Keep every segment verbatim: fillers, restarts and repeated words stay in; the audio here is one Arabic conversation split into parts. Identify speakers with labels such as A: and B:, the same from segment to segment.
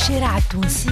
A: الشارع التونسي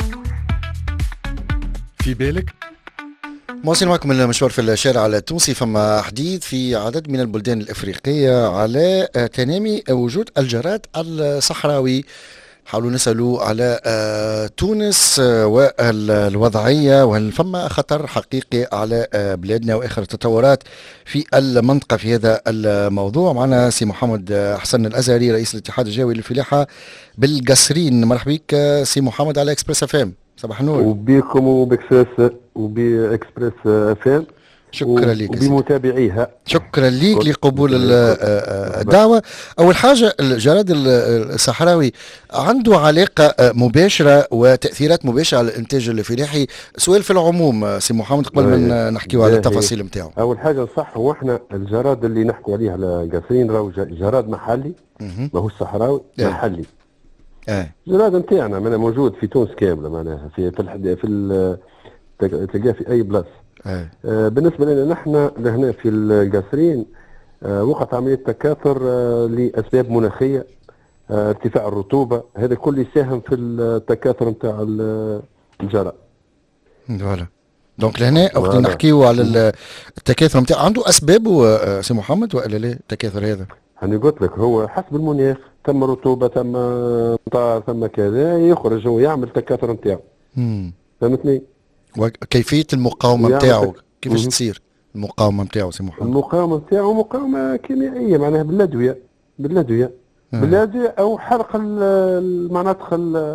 B: في بالك. مواصلين معكم المشوار في الشارع التونسي. فما حديث في عدد من البلدان الإفريقية على تنامي وجود الجراد الصحراوي. حاولوا نسألوا على تونس والوضعية، وهل فما خطر حقيقي على بلادنا وآخر التطورات في المنطقة في هذا الموضوع. معنا سي محمد حسن الأزهري رئيس الاتحاد الجوي للفلاحة بالقصرين. مرحبا بك سي محمد على اكسبريس اف ام. صباح النور.
C: وبيكم وباكسبريس وباكسبريس اف ام.
B: شكرا لك
C: وبمتابعيها.
B: شكرا لك لقبول الدعوة. أول حاجة الجراد الصحراوي عنده علاقة مباشرة وتأثيرات مباشرة على الإنتاج الفلاحي. سؤال في العموم سي محمد قبل ما نحكيو على التفاصيل نتاعو.
C: أول حاجة صح، هو احنا الجراد اللي نحكوا عليه على قصرين راهو جراد محلي، ماهوش صحراوي، محلي.
B: اه
C: الجراد نتاعنا معناها موجود في تونس كاملة، معناها في في الحد في تلقاه في أي بلاصة.
B: آه.
C: آه بالنسبة لنا نحن لهنا في القصرين آه وقعت عملية تكاثر آه لأسباب مناخية، آه ارتفاع الرطوبة، هذا كله يساهم في التكاثر نتاع الجراد.
B: فوالا دونك لهنا وقت نحكيو على التكاثر نتاع عنده أسبابه سي محمد ولا لا التكاثر هذا؟
C: أنا قلت لك هو حسب المناخ، ثم رطوبة ثم مطار ثم كذا، يخرج هو يعمل تكاثر نتاعو. فهمتني؟
B: وكيفية المقاومة نتاعو كيفاش تصير المقاومة نتاعو سي محمد؟
C: المقاومة نتاعو مقاومة كيميائية، معناها بالأدوية بالأدوية آه. بالأدوية أو حرق المناطق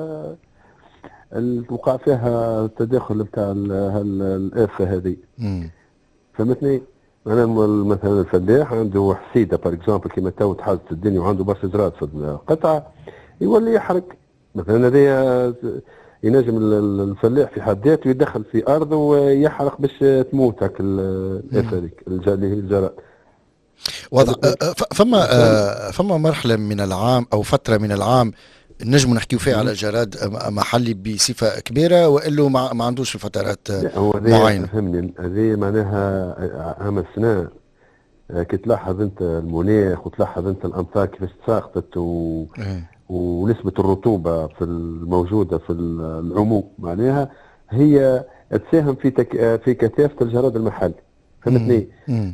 C: اللي وقع فيها التداخل نتاع الآفة هذه. فهمتني؟ أنا مثلا الفلاح عنده حسيدة بار اكزومبل كيما تو تحدث الدنيا وعنده برشا جراد في القطعة، يولي يحرق مثلا. هذايا ينجم الفلاح في حد ذاته يدخل في أرضه ويحرق باش تموت هاك الآفة هذيك اللي هي الجراد.
B: وضع فما فما مرحلة من العام أو فترة من العام نجم نحكيو فيها على جراد محلي بصفة كبيرة، وإلا ما, ما عندوش فترات معينة؟
C: فهمني هذه معناها عام السنة كي تلاحظ أنت المناخ وتلاحظ أنت الأمطار كيفاش تساقطت و... ونسبة الرطوبة في الموجودة في العموم، معناها هي تساهم في تك... في كثافة الجراد المحلي. فهمتني؟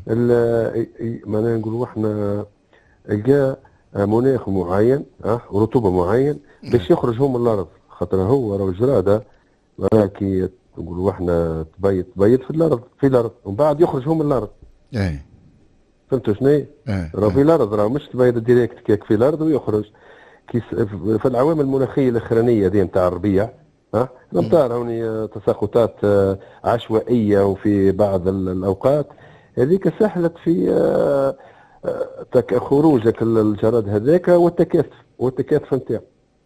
C: معناها نقولوا احنا جاء مناخ معين اه ورطوبة معين باش يخرج هو من الأرض، خاطر هو راه الجراد معناها كي نقولوا احنا تبيض تبيض في الأرض في الأرض ومن بعد يخرج هو من الأرض.
B: اي
C: فهمتوا شنو؟ راه في الأرض راه مش تبيض ديريكت كيك في الأرض ويخرج. كي في العوامل المناخية الأخرانية دي نتاع الربيع ها الأمطار هوني تساقطات عشوائية وفي بعض الأوقات هذيك سهلت في خروجك الجراد هذاك والتكاثف والتكاثف نتاعو.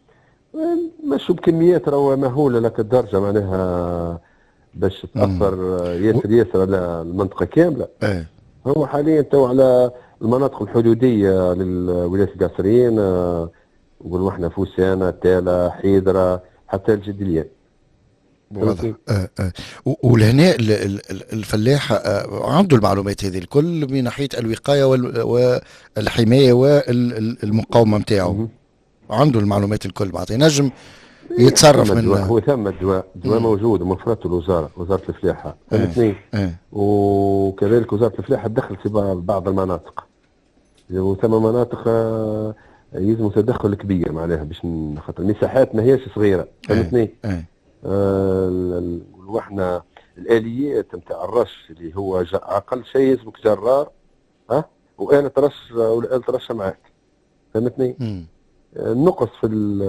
C: ماشي بكميات راهو مهولة لك الدرجة معناها باش تأثر ياسر ياسر على المنطقة كاملة. هو حاليا تو على المناطق الحدودية للولايات القصرين، نقولوا احنا فوسانة تالا حيدرة حتى الجدلية.
B: واضح. آه آه. ولهنا الفلاح آه عنده المعلومات هذه الكل من ناحية الوقاية والحماية والمقاومة نتاعو، عنده المعلومات الكل معناتها ينجم يتصرف من.
C: هو ثم الدواء دواء موجود ومفرته الوزارة وزارة الفلاحة. فهمتني؟
B: آه.
C: وكذلك وزارة الفلاحة تدخل في بعض المناطق، وثم مناطق آه يلزم تدخل كبير معناها باش خاطر المساحات ما هيش صغيرة. فهمتني؟
B: آه.
C: آه واحنا الآليات نتاع الرش اللي هو أقل شيء اسمك جرار ها وآلة رش وآلة رش معاك. فهمتني؟ النقص في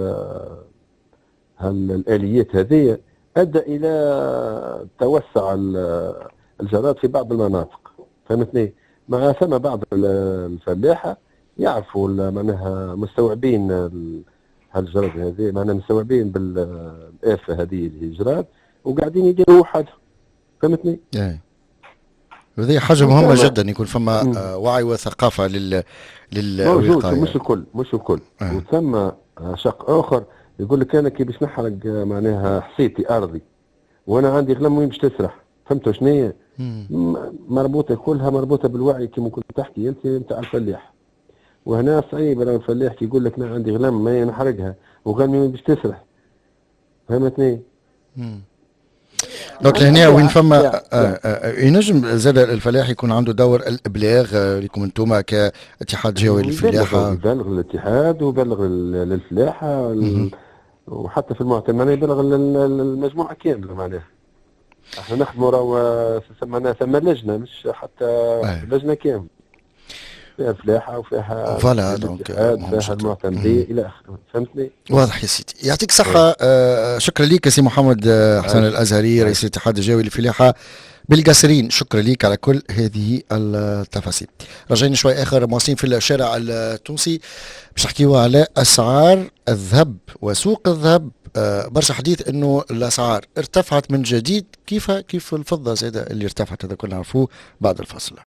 C: الآليات هذه أدى إلى توسع الجراد في بعض المناطق. فهمتني؟ مع ثم بعض الفلاحة يعرفوا معناها مستوعبين هالجراد هذه، معناها مستوعبين بالآفة هذه اللي هي الجراد وقاعدين يديروا حاجة. فهمتني؟
B: ايه هذه حاجة مهمة جدا يكون فما آه وعي وثقافة لل للوقاية.
C: مش الكل مش الكل آه. وثم شق آخر يقول لك أنا كي باش نحرق معناها حصيتي أرضي وأنا عندي غنم وين باش تسرح. فهمتوا شنو هي؟ مربوطة كلها مربوطة بالوعي كما كنت تحكي أنت نتاع الفلاح. وهنا صعيب راه الفلاح كي يقول لك انا عندي غنم ما نحرقها وغنمي باش تسرح، فهمتني؟
B: دونك لهنا وين فما ينجم زاد الفلاح يكون عنده دور الابلاغ لكم انتم كاتحاد جهوي للفلاحه؟
C: يبلغ للاتحاد ويبلغ للفلاحه وحتى في المؤتمر يبلغ المجموعه كامله معناها. احنا نخدموا راهو معناها ثم لجنه مش حتى لجنه كامله فيها الفلاحه وفيها
B: فوالا دونك
C: فيها المعتمدين الى اخره. فهمتني؟
B: واضح يا سيدي، يعطيك الصحه. آه شكرا لك سي محمد حسن الازهري رئيس الاتحاد الجهوي للفلاحه بالقصرين، شكرا لك على كل هذه التفاصيل. رجعنا شوي اخر مواصلين في الشارع التونسي باش نحكيو على اسعار الذهب وسوق الذهب. آه برشا حديث انه الاسعار ارتفعت من جديد، كيف كيف الفضه زاده اللي ارتفعت، هذا كنا نعرفوه بعد الفصل.